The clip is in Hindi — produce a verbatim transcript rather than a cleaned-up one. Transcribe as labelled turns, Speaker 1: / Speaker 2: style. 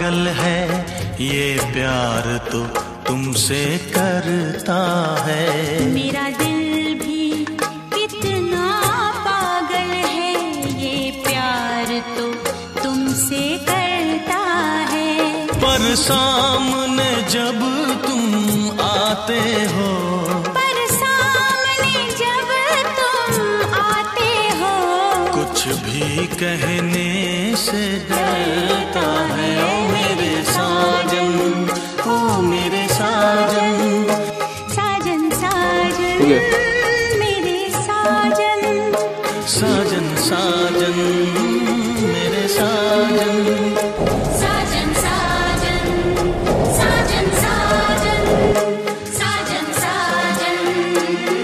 Speaker 1: पागल है, ये प्यार तो तुमसे करता है।
Speaker 2: मेरा दिल भी कितना पागल है, ये प्यार तो तुमसे करता है।
Speaker 1: पर सामने जब तुम आते हो,
Speaker 2: पर सामने जब तुम आते हो,
Speaker 1: कुछ भी कहने से डरता है। ओ मेरे साजन, ओ मेरे साजन,
Speaker 2: साजन साजन मेरे साजन,
Speaker 1: साजन